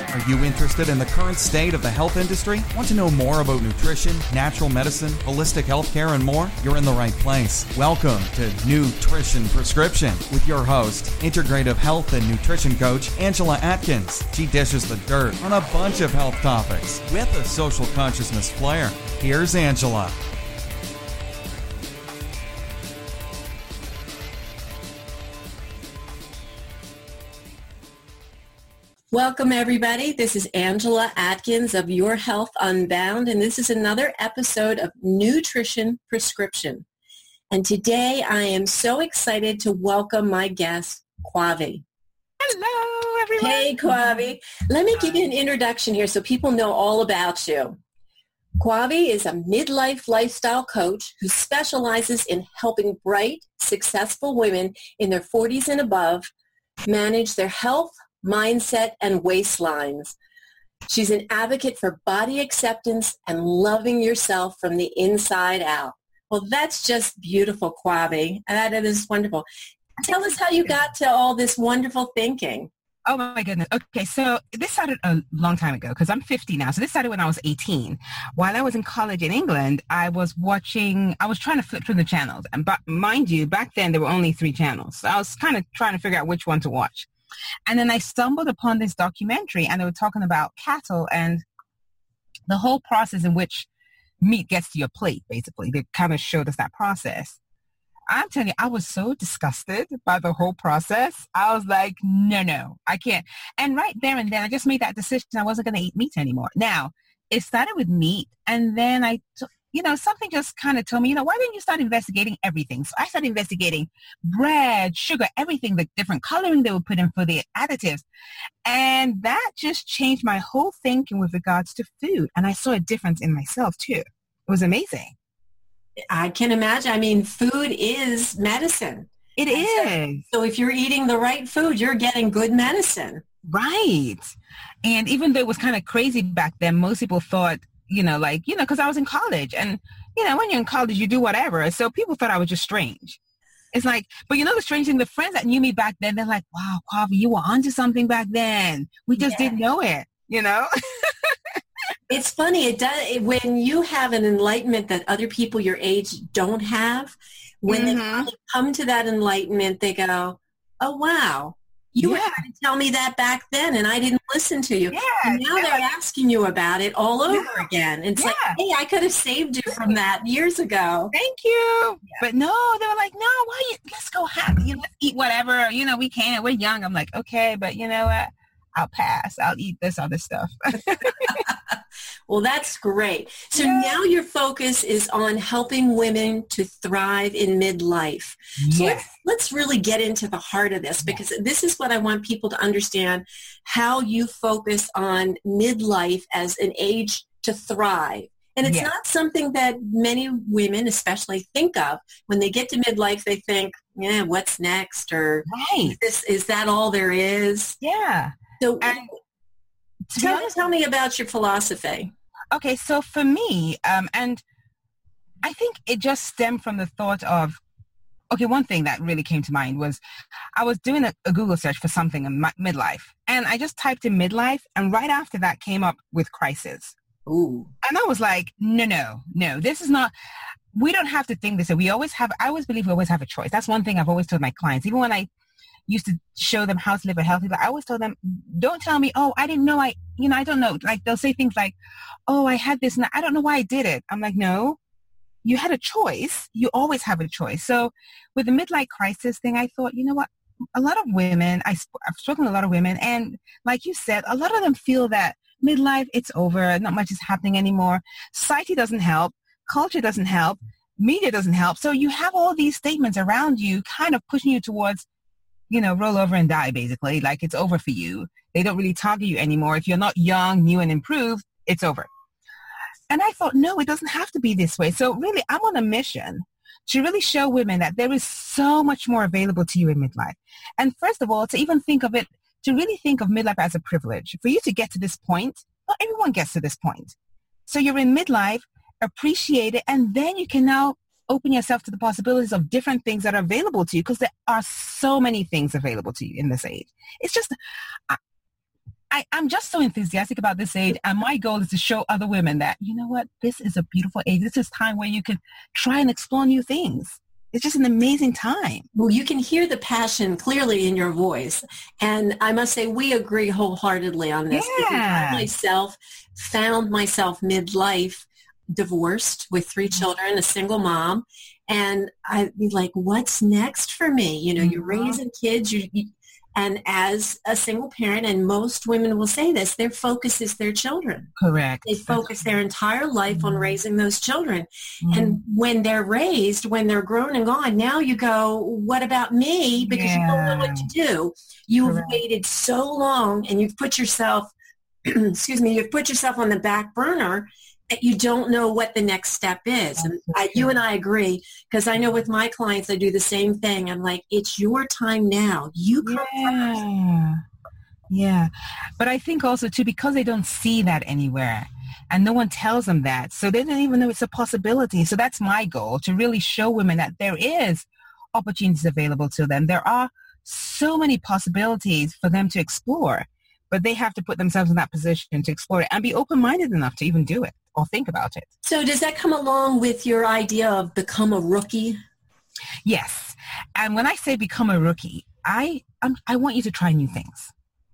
Are you interested in the current state of the health industry? Want to know more about nutrition, natural medicine, holistic healthcare, and more? You're in the right place. Welcome to Nutrition Prescription with your host, integrative health and nutrition coach, Angela Atkins. She dishes the dirt on a bunch of health topics with a social consciousness flair. Here's Angela. Welcome, everybody. This is Angela Atkins of Your Health Unbound, and this is another episode of Nutrition Prescription. And today I am so excited to welcome my guest, Kwavi. Hello, everyone. Hey, Kwavi. Let me give you an introduction here so people know all about you. Kwavi is a midlife lifestyle coach who specializes in helping bright, successful women in their 40s and above manage their health, mindset, and waistlines. She's an advocate for body acceptance and loving yourself from the inside out. Well, that's just beautiful, Kwavi. That is wonderful. Tell us how you got to all this wonderful thinking. Oh, my goodness. Okay, so this started a long time ago because I'm 50 now. So this started when I was 18. While I was in college in England, I was trying to flip through the channels. But mind you, back then there were only 3 channels. So I was kind of trying to figure out which one to watch. And then I stumbled upon this documentary, and they were talking about cattle and the whole process in which meat gets to your plate, basically. They kind of showed us that process. I'm telling you, I was so disgusted by the whole process. I was like, no, I can't. And right there and then, I just made that decision. I wasn't going to eat meat anymore. Now, it started with meat, and then something just kind of told me, why didn't you start investigating everything? So I started investigating bread, sugar, everything, the different coloring they would put in for the additives. And that just changed my whole thinking with regards to food. And I saw a difference in myself too. It was amazing. I can imagine. I mean, food is medicine. It is. So if you're eating the right food, you're getting good medicine. Right. And even though it was kind of crazy back then, most people thought, because I was in college, and, when you're in college, you do whatever. So people thought I was just strange. It's like, but the strange thing, the friends that knew me back then, they're like, wow, Kwavi, you were onto something back then. We just didn't know it, It's funny. It does. When you have an enlightenment that other people your age don't have, when they finally come to that enlightenment, they go, oh, wow. You were trying to tell me that back then, and I didn't listen to you. And now they're asking you about it all over again. It's like, hey, I could have saved you from that years ago. Thank you. Yeah. But no, they were like, no, let's go happy. Let's eat whatever. We can. We're young. I'm like, okay, but you know what? I'll pass. I'll eat this other stuff. Well, that's great. So now your focus is on helping women to thrive in midlife. So let's really get into the heart of this, because this is what I want people to understand, how you focus on midlife as an age to thrive. And it's not something that many women especially think of. When they get to midlife, they think, what's next? Or is that all there is? Yeah. So tell me about your philosophy. Okay, so for me, and I think it just stemmed from the thought of, one thing that really came to mind was I was doing a Google search for something in midlife, and I just typed in midlife, and right after that came up with crisis. Ooh. And I was like, no, this is not, we don't have to think this way. I always believe we always have a choice. That's one thing I've always told my clients, even when I used to show them how to live a healthy life. I always told them, don't tell me, I didn't know, I don't know. Like, they'll say things like, I had this and I don't know why I did it. I'm like, no, you had a choice. You always have a choice. So with the midlife crisis thing, I thought, what? A lot of women, I've spoken to a lot of women, and like you said, a lot of them feel that midlife, it's over. Not much is happening anymore. Society doesn't help. Culture doesn't help. Media doesn't help. So you have all these statements around you kind of pushing you towards, roll over and die, basically. Like, it's over for you. They don't really target you anymore. If you're not young, new, and improved, it's over. And I thought, no, it doesn't have to be this way. So really, I'm on a mission to really show women that there is so much more available to you in midlife. And first of all, to even think of it, to really think of midlife as a privilege. For you to get to this point, not everyone gets to this point. So you're in midlife, appreciate it, and then you can now open yourself to the possibilities of different things that are available to you, because there are so many things available to you in this age. It's just, I'm just so enthusiastic about this age. And my goal is to show other women that, you know what, this is a beautiful age. This is time where you can try and explore new things. It's just an amazing time. Well, you can hear the passion clearly in your voice. And I must say, we agree wholeheartedly on this. Yeah. I myself found myself midlife, divorced with 3 children, a single mom. And I'd be like, what's next for me? You know, you're raising kids, and as a single parent, and most women will say this, their focus is their children. Correct. They focus their entire life on raising those children. And when they're raised, when they're grown and gone, now you go, what about me? Because you don't know what to do. You've waited so long, and you've put yourself, you've put yourself on the back burner, that you don't know what the next step is. And you and I agree, because I know with my clients, I do the same thing. I'm like, it's your time now. You come first. Yeah. But I think also, too, because they don't see that anywhere and no one tells them that, so they don't even know it's a possibility. So that's my goal, to really show women that there is opportunities available to them. There are so many possibilities for them to explore, but they have to put themselves in that position to explore it and be open-minded enough to even do it or think about it. So does that come along with your idea of become a rookie? Yes. And when I say become a rookie, I want you to try new things.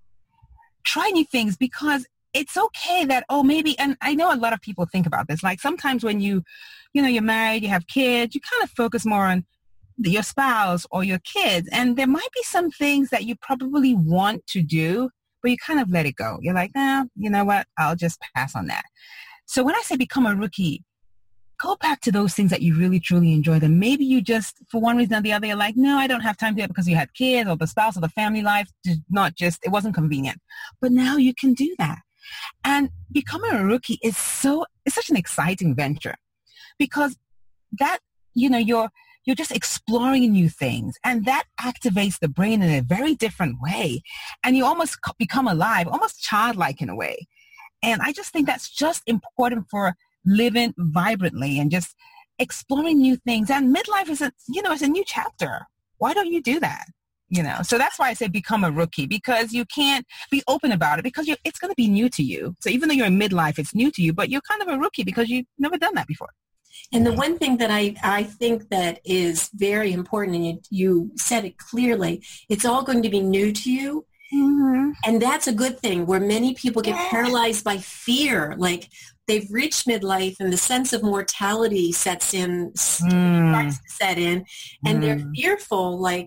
Try new things, because it's okay that, maybe, and I know a lot of people think about this, like sometimes when you're married, you have kids, you kind of focus more on your spouse or your kids. And there might be some things that you probably want to do, but you kind of let it go. You're like, you know what? I'll just pass on that. So when I say become a rookie, go back to those things that you really, truly enjoyed. And maybe you just, for one reason or the other, you're like, no, I don't have time to do it because you had kids or the spouse or the family life. It wasn't convenient. But now you can do that. And becoming a rookie is such an exciting venture, because that, you're just exploring new things, and that activates the brain in a very different way. And you almost become alive, almost childlike in a way. And I just think that's just important for living vibrantly and just exploring new things. And midlife is it's a new chapter. Why don't you do that? So that's why I say become a rookie, because you can't be open about it, because it's going to be new to you. So even though you're in midlife, it's new to you, but you're kind of a rookie because you've never done that before. And the one thing that I think that is very important, and you said it clearly, it's all going to be new to you. Mm-hmm. And that's a good thing, where many people get paralyzed by fear. Like they've reached midlife and the sense of mortality starts to set in, and they're fearful, like,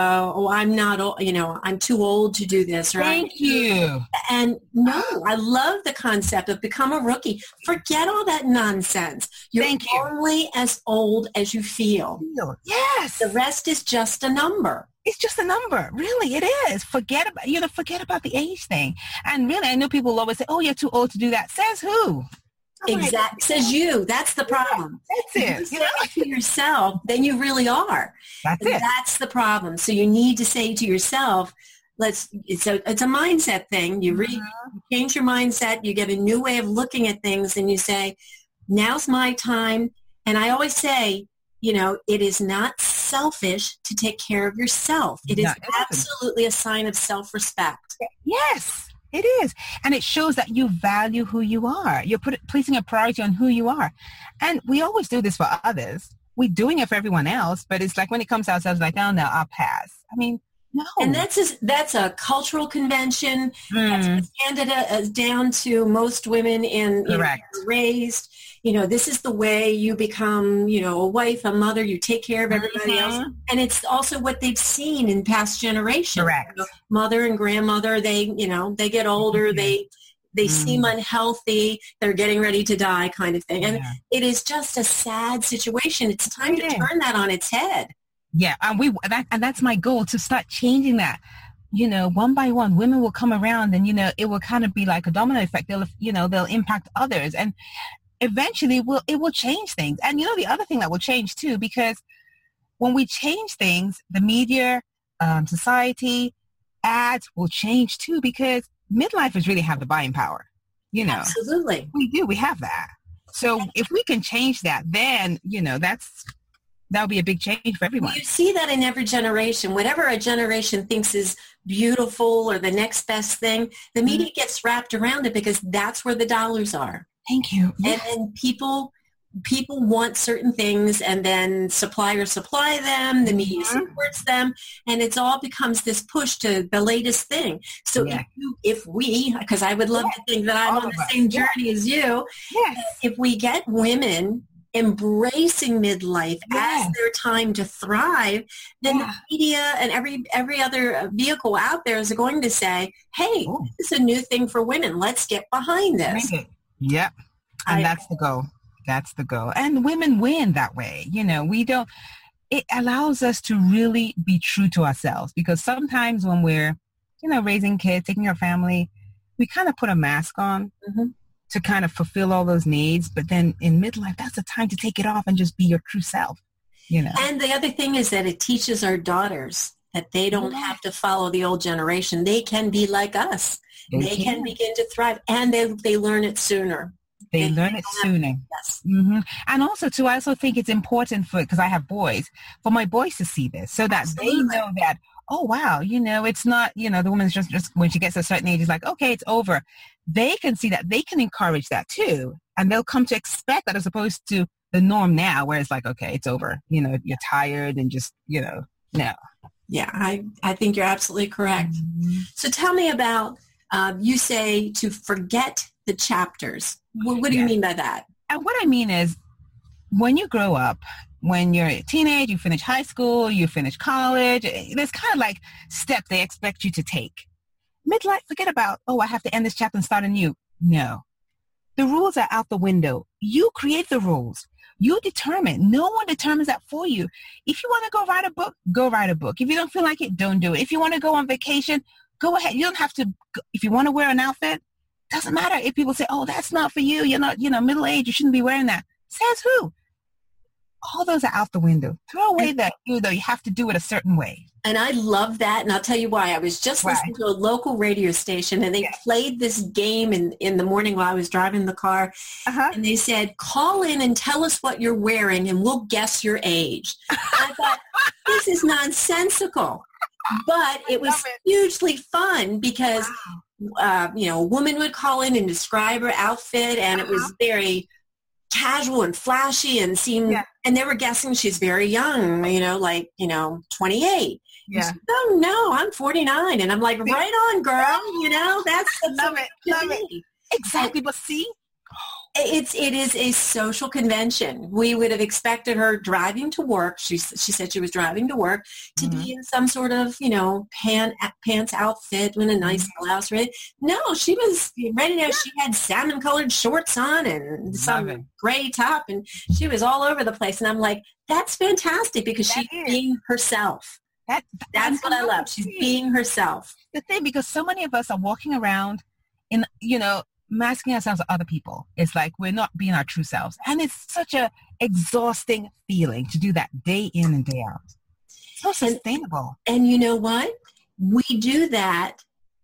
I'm not, I'm too old to do this. Right? Thank you. And no, I love the concept of become a rookie. Forget all that nonsense. You're only as old as you feel. Yes. The rest is just a number. It's just a number. Really, it is. Forget about the age thing. And really, I know people will always say, you're too old to do that. Says who? Exactly. Says you. That's the problem. That's it. If you say it to yourself, then you really are. That's the problem. So you need to say to yourself, it's a mindset thing. You change your mindset. You get a new way of looking at things, and you say, now's my time. And I always say, it is not selfish to take care of yourself. It is absolutely a sign of self-respect. Yes, it is. And it shows that you value who you are. You're placing a priority on who you are. And we always do this for others. We're doing it for everyone else, but it's like when it comes to ourselves, like, no, I'll pass. I mean, no. And that's a cultural convention. That's handed down to most women in raised. This is the way you become, a wife, a mother. You take care of everybody else. And it's also what they've seen in past generations. Correct. Mother and grandmother, they get older. They seem unhealthy. They're getting ready to die, kind of thing. And it is just a sad situation. It's time to turn that on its head. Yeah. And that's my goal, to start changing that. One by one, women will come around, and, it will kind of be like a domino effect. They'll impact others. And eventually it will change things. And the other thing that will change too, because when we change things, the media, society, ads will change too, because midlifers really have the buying power. Absolutely. We do. We have that. So if we can change that, then, That would be a big change for everyone. You see that in every generation. Whatever a generation thinks is beautiful or the next best thing, the media gets wrapped around it because that's where the dollars are. Thank you. And people want certain things, and then suppliers supply them, the media supports them, and it all becomes this push to the latest thing. So if we, because I would love to think that I'm on the same journey as you, if we get women embracing midlife as their time to thrive, then the media and every other vehicle out there is going to say, hey, this is a new thing for women. Let's get behind this. Yep. And that's the goal. That's the goal. And women win that way. It allows us to really be true to ourselves, because sometimes when we're, raising kids, taking our family, we kind of put a mask on to kind of fulfill all those needs. But then in midlife, that's the time to take it off and just be your true self, And the other thing is that it teaches our daughters that they don't have to follow the old generation. They can be like us. They can begin to thrive, and they learn it sooner. They learn it sooner. Yes. Mm-hmm. And also, too, I also think it's important because I have boys, for my boys to see this so that they know that, oh, wow, it's not, the woman's just when she gets a certain age, it's like, okay, it's over. They can see that. They can encourage that, too. And they'll come to expect that, as opposed to the norm now, where it's like, okay, it's over. You're tired and just, no. Yeah, I think you're absolutely correct. Mm-hmm. So tell me about, you say to forget the chapters. What do you mean by that? And what I mean is, when you grow up, when you're a teenage, you finish high school, you finish college, there's kind of like steps they expect you to take. Midlife, forget about, I have to end this chapter and start anew. No. The rules are out the window. You create the rules. You determine. No one determines that for you. If you want to go write a book, go write a book. If you don't feel like it, don't do it. If you want to go on vacation, go ahead. You don't have to. If you want to wear an outfit, doesn't matter if people say, oh, that's not for you. You're not, middle-aged. You shouldn't be wearing that. Says who? All those are out the window. Throw away that, you have to do it a certain way. And I love that. And I'll tell you why. I was just listening to a local radio station, and they played this game in the morning while I was driving the car. And they said, call in and tell us what you're wearing, and we'll guess your age. I thought, this is nonsensical. But it was hugely fun because, a woman would call in and describe her outfit, and it was very casual and flashy and seemed, and they were guessing she's very young, 28. Yeah. Said, oh, no, I'm 49. And I'm like, right on, girl. That's love it. Exactly. But see, it is a social convention. We would have expected her driving to work. She said she was driving to work to be in some sort of, pants outfit with a nice blouse. Right? No, she was ready to. She had salmon-colored shorts on and some gray top, and she was all over the place. And I'm like, that's fantastic because she's being herself. That's what I love. She's being herself. The thing, because so many of us are walking around in, masking ourselves to other people. It's like we're not being our true selves. And it's such a exhausting feeling to do that day in and day out. It's not sustainable. And you know what? We do that.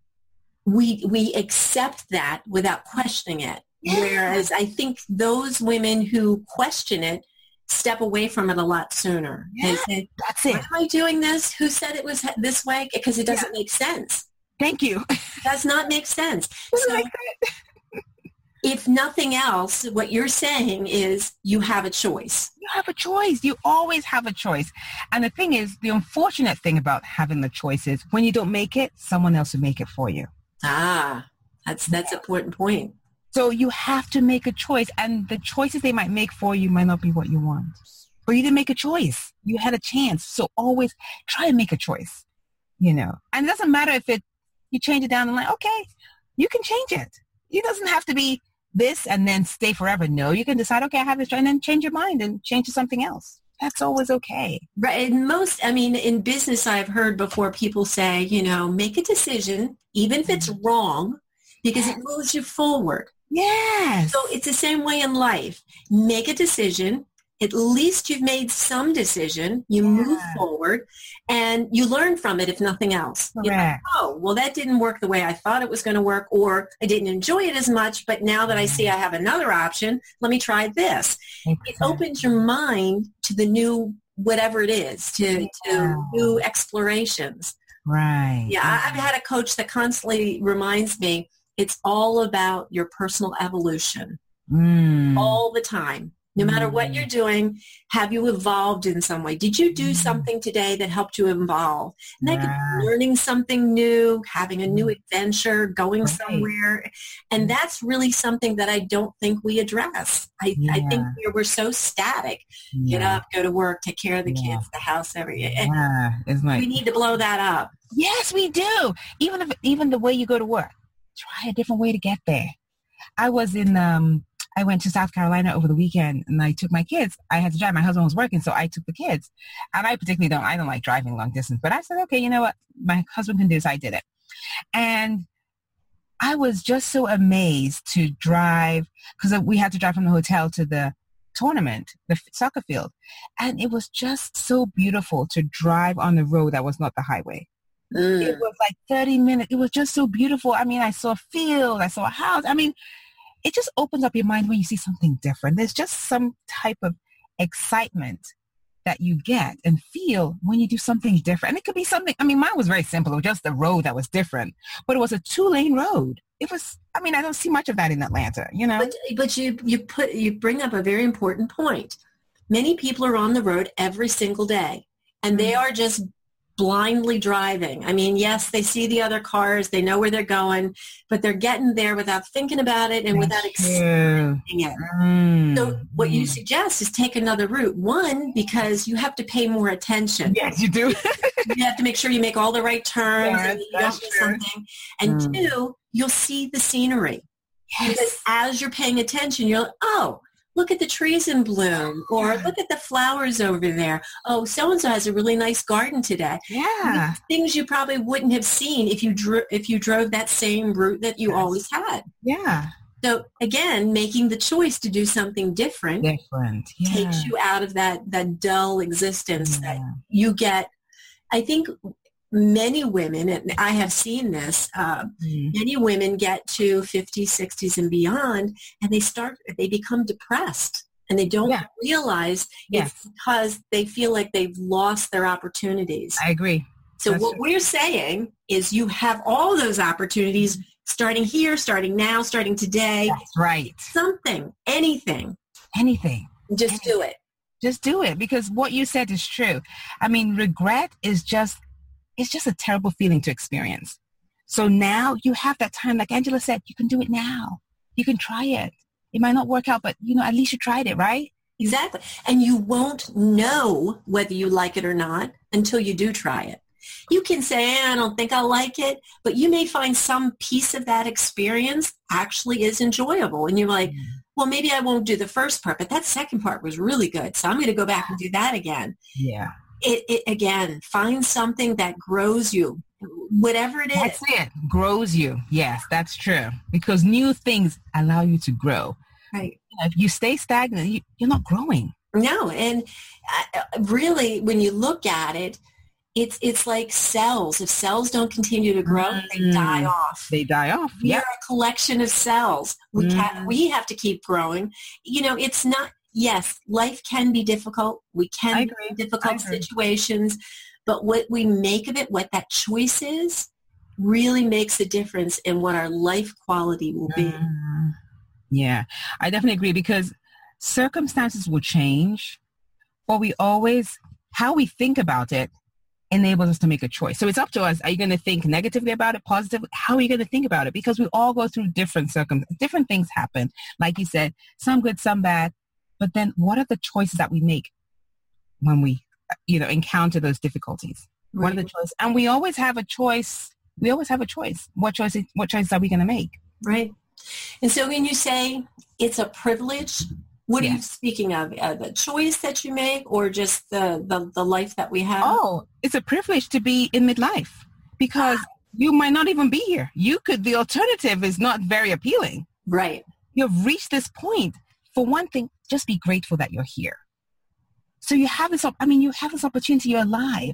We accept that without questioning it. Yeah. Whereas I think those women who question it step away from it a lot sooner. Yeah, say, that's it. Why am I doing this? Who said it was this way? Because it doesn't make sense. Thank you. It does not make sense. So, if nothing else, what you're saying is you have a choice. You have a choice. You always have a choice. And the thing is, the unfortunate thing about having the choice is when you don't make it, someone else will make it for you. That's an important point. So you have to make a choice. And the choices they might make for you might not be what you want. But you didn't make a choice. You had a chance. So always try and make a choice, And it doesn't matter if you change it down and like, okay, you can change it. It doesn't have to be this and then stay forever. No, you can decide, okay, I have this, and then change your mind and change to something else. That's always okay. Right. And in business, I've heard before people say, make a decision, even if it's wrong, because it moves you forward. Yes. So it's the same way in life. Make a decision. At least you've made some decision. You move forward and you learn from it, if nothing else. Correct. That didn't work the way I thought it was going to work, or I didn't enjoy it as much, but now that I see I have another option, let me try this. Exactly. It opens your mind to the new whatever it is, to new explorations. Right. Yeah, I've had a coach that constantly reminds me it's all about your personal evolution all the time. No matter what you're doing, have you evolved in some way? Did you do something today that helped you evolve? And that could be learning something new, having a new adventure, going somewhere. And that's really something that I don't think we address. I think we're so static. Get up, go to work, take care of the kids, the house, everything. It's like, we need to blow that up. Yes, we do. Even the way you go to work, try a different way to get there. I went to South Carolina over the weekend and I took my kids. I had to drive. My husband was working, so I took the kids. And I particularly don't like driving long distance. But I said, okay, you know what? My husband can do this. I did it. And I was just so amazed to drive, because we had to drive from the hotel to the tournament, the soccer field. And it was just so beautiful to drive on the road that was not the highway. It was like 30 minutes. It was just so beautiful. I mean, I saw a field. I saw a house. I mean, it just opens up your mind when you see something different. There's just some type of excitement that you get and feel when you do something different. And it could be something, I mean, mine was very simple. It was just the road that was different, but it was a 2-lane road. It was, I mean, I don't see much of that in Atlanta, you know? But you bring up a very important point. Many people are on the road every single day, and they are just blindly driving. I mean, yes, they see the other cars, they know where they're going, but they're getting there without thinking about it and without experiencing it. So what you suggest is take another route. One, because you have to pay more attention. Yes, you do. You have to make sure you make all the right turns and you don't miss something. And two, you'll see the scenery. Yes. Because as you're paying attention, you're like, oh, look at the trees in bloom, or look at the flowers over there. Oh, so-and-so has a really nice garden today. Yeah. Things you probably wouldn't have seen if you drove that same route that you always had. Yeah. So again, making the choice to do something different takes you out of that dull existence that you get. I think many women, and I have seen this, many women get to 50s, 60s and beyond, and they become depressed, and they don't realize it's because they feel like they've lost their opportunities. I agree. So what we're saying is you have all those opportunities starting here, starting now, starting today. That's right. Something, anything. Just do it. Just do it, because what you said is true. I mean, regret is it's just a terrible feeling to experience. So now you have that time, like Angela said, you can do it now. You can try it. It might not work out, but at least you tried it, right? Exactly. And you won't know whether you like it or not until you do try it. You can say, I don't think I'll like it, but you may find some piece of that experience actually is enjoyable. And you're like, well, maybe I won't do the first part, but that second part was really good. So I'm going to go back and do that again. Yeah. It again, find something that grows you, whatever it is. That's it. Grows you. Yes, that's true. Because new things allow you to grow. Right. If you stay stagnant, you're not growing. No. And really, when you look at it, it's like cells. If cells don't continue to grow, they die off. They die off. We're a collection of cells. We have to keep growing. It's not. Yes, life can be difficult. We can be in difficult situations, but what we make of it, what that choice is, really makes a difference in what our life quality will be. Yeah, I definitely agree, because circumstances will change, but how we think about it enables us to make a choice. So it's up to us. Are you going to think negatively about it, positively? How are you going to think about it? Because we all go through different things happen. Like you said, some good, some bad. But then what are the choices that we make when we, encounter those difficulties? Right. What are the choices? And we always have a choice. What choices are we going to make? Right. And so when you say it's a privilege, what are you speaking of? The choice that you make, or just the life that we have? Oh, it's a privilege to be in midlife, because you might not even be here. The alternative is not very appealing. Right. You've reached this point. For one thing, just be grateful that you're here. So you have this opportunity, you're alive,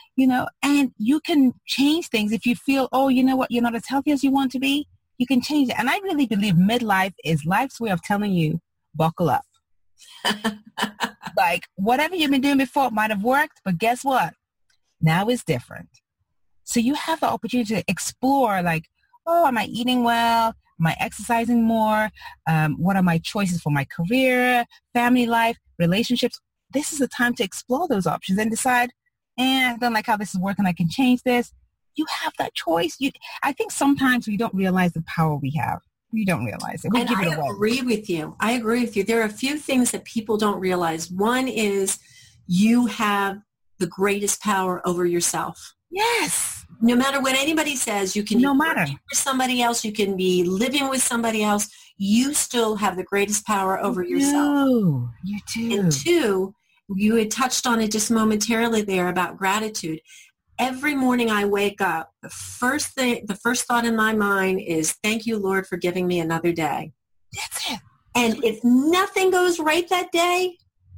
and you can change things. If you feel, oh, you know what, you're not as healthy as you want to be, you can change it. And I really believe midlife is life's way of telling you, buckle up. Like whatever you've been doing before might have worked, but guess what? Now it's different. So you have the opportunity to explore like, oh, am I eating well? Am I exercising more? What are my choices for my career, family life, relationships? This is the time to explore those options and decide, I don't like how this is working. I can change this. You have that choice. I think sometimes we don't realize the power we have. We don't realize it. We give it away. I agree with you. There are a few things that people don't realize. One is you have the greatest power over yourself. Yes. No matter what anybody says, you can be working for somebody else, you can be living with somebody else, you still have the greatest power over yourself. You do. And two, you had touched on it just momentarily there about gratitude. Every morning I wake up, the first thought in my mind is, thank you, Lord, for giving me another day. That's it. And if nothing goes right that day,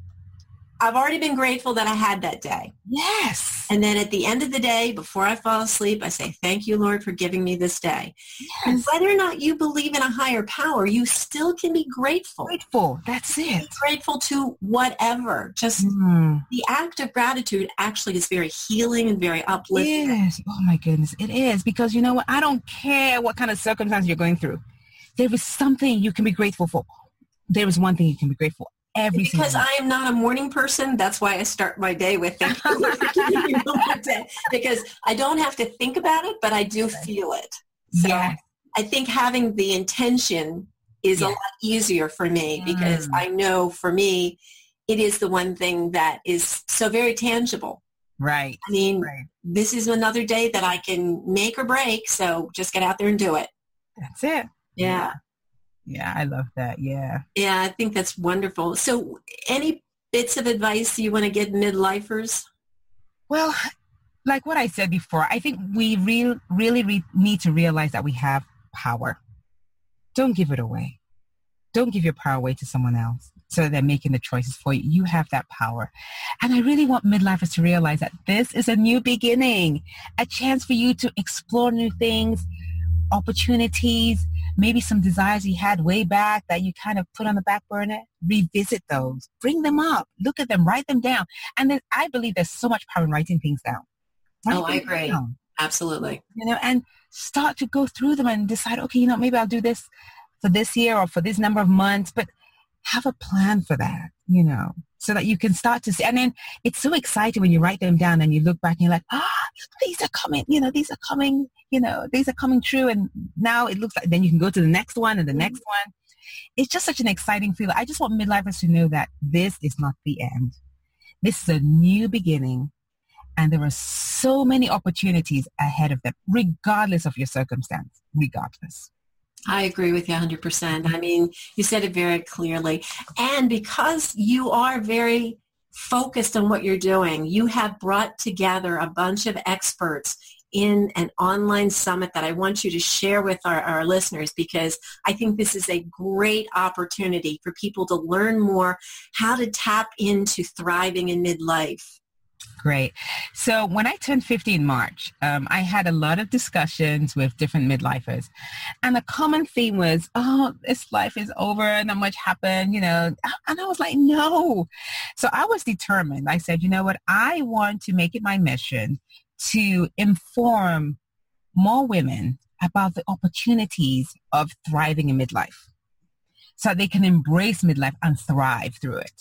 I've already been grateful that I had that day. Yes. And then at the end of the day, before I fall asleep, I say, thank you, Lord, for giving me this day. Yes. And whether or not you believe in a higher power, you still can be grateful. Grateful. That's it. Be grateful to whatever. Just the act of gratitude actually is very healing and very uplifting. Yes. Oh, my goodness. It is. Because you know what? I don't care what kind of circumstance you're going through. There is something you can be grateful for. There is one thing you can be grateful for. Because I am not a morning person, that's why I start my day with thank you for giving me one more day. Because I don't have to think about it, but I do feel it. So I think having the intention is a lot easier for me because I know for me, it is the one thing that is so very tangible. Right. I mean, this is another day that I can make or break, so just get out there and do it. That's it. Yeah. Yeah, I love that. Yeah. Yeah, I think that's wonderful. So any bits of advice you want to give midlifers? Well, like what I said before, I think we really need to realize that we have power. Don't give it away. Don't give your power away to someone else so that they're making the choices for you. You have that power. And I really want midlifers to realize that this is a new beginning, a chance for you to explore new things, opportunities, maybe some desires you had way back that you kind of put on the back burner. Revisit those. Bring them up. Look at them. Write them down. And then I believe there's so much power in writing things down. I agree. Absolutely. You know, and start to go through them and decide, okay, you know, maybe I'll do this for this year or for this number of months, but have a plan for that, you know, so that you can start to see. And then it's so exciting when you write them down and you look back and you're like, these are coming, you know, these are coming true. And now it looks like then you can go to the next one and the next one. It's just such an exciting feeling. I just want midlifers to know that this is not the end. This is a new beginning. And there are so many opportunities ahead of them, regardless of your circumstance, regardless. I agree with you 100%. I mean, you said it very clearly. And because you are very focused on what you're doing, you have brought together a bunch of experts in an online summit that I want you to share with our listeners, because I think this is a great opportunity for people to learn more how to tap into thriving in midlife. Great. So when I turned 50 in March, I had a lot of discussions with different midlifers. And the common theme was, this life is over, not much happened, you know. And I was like, no. So I was determined. I said, you know what? I want to make it my mission to inform more women about the opportunities of thriving in midlife so they can embrace midlife and thrive through it.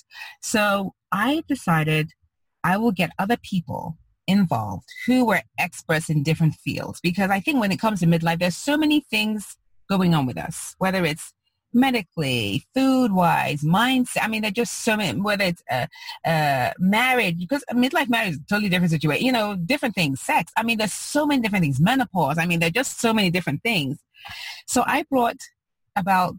So I decided I will get other people involved who were experts in different fields, because I think when it comes to midlife, there's so many things going on with us, whether it's medically, food-wise, mindset. I mean, there's just so many, whether it's marriage, because midlife marriage is a totally different situation, you know, different things, sex. I mean, there's so many different things, menopause. I mean, there's just so many different things. So I brought about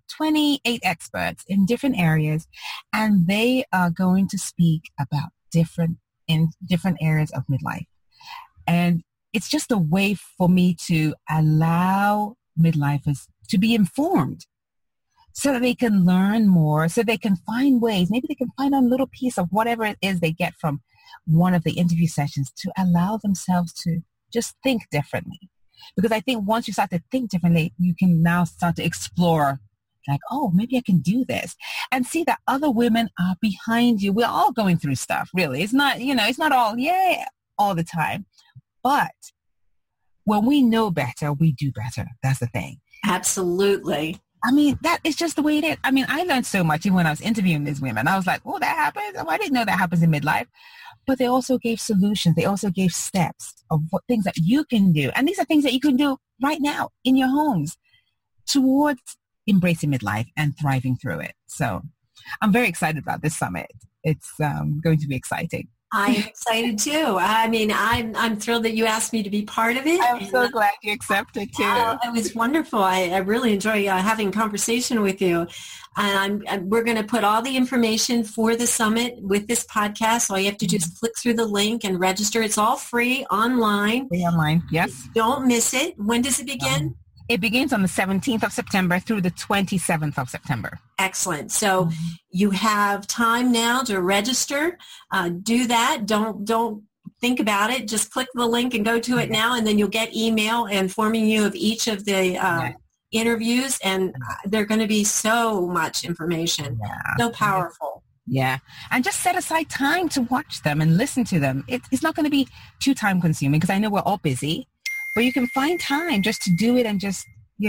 28 experts in different areas, and they are going to speak about different areas of midlife. And it's just a way for me to allow midlifers to be informed so that they can learn more, so they can find ways. Maybe they can find a little piece of whatever it is they get from one of the interview sessions to allow themselves to just think differently. Because I think once you start to think differently, you can now start to explore, like, oh, maybe I can do this, and see that other women are behind you. We're all going through stuff, really. It's not, it's not all, all the time. But when we know better, we do better. That's the thing. Absolutely. I mean, that is just the way it is. I mean, I learned so much even when I was interviewing these women. I was like, oh, that happens? Oh, I didn't know that happens in midlife. But they also gave solutions. They also gave steps of what things that you can do. And these are things that you can do right now in your homes towards embracing midlife and thriving through it. So I'm very excited about this summit. It's going to be exciting. I'm excited too. I mean, I'm thrilled that you asked me to be part of it. I'm so glad you accepted too. It was wonderful. I really enjoy having a conversation with you. And we're going to put all the information for the summit with this podcast. All you have to do is click through the link and register. It's all free online. Free online, yes. Don't miss it. When does it begin? It begins on the 17th of September through the 27th of September. Excellent. So you have time now to register. Do that. Don't think about it. Just click the link and go to it now, and then you'll get email informing you of each of the interviews, and they're going to be so much information. So powerful. Yeah. And just set aside time to watch them and listen to them. It's not going to be too time consuming because I know we're all busy. But you can find time just to do it and just,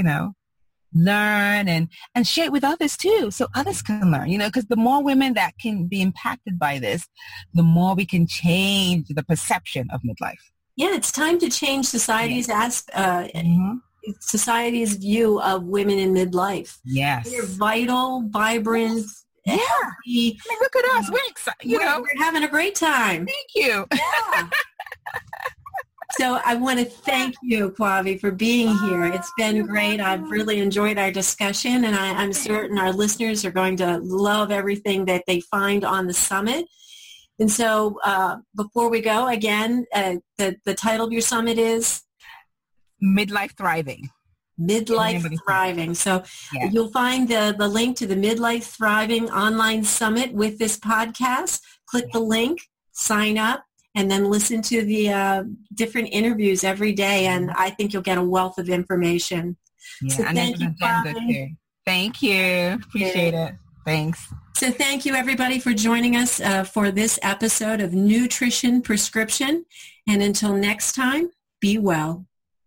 learn and share it with others too. So others can learn, because the more women that can be impacted by this, the more we can change the perception of midlife. Yeah, it's time to change society's society's view of women in midlife. Yes. They're vital, vibrant, healthy. I mean, look at us. We're excited. We're having a great time. Thank you. Yeah. So I want to thank you, Kwavi, for being here. It's been great. I've really enjoyed our discussion, and I'm certain our listeners are going to love everything that they find on the summit. And so before we go, again, the title of your summit is? Midlife Thriving. Midlife Thriving. So you'll find the link to the Midlife Thriving online summit with this podcast. Click the link, sign up, and then listen to the different interviews every day. And I think you'll get a wealth of information. Yeah, so thank you, too. Thank you. Appreciate it. Thanks. So thank you, everybody, for joining us for this episode of Nutrition Prescription. And until next time, be well.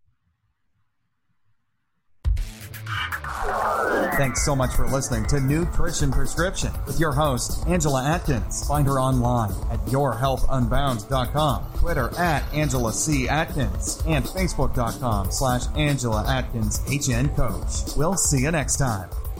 Thanks so much for listening to Nutrition Prescription with your host, Angela Atkins. Find her online at yourhealthunbound.com, Twitter at Angela C. Atkins, and Facebook.com/Angela Atkins HN Coach. We'll see you next time.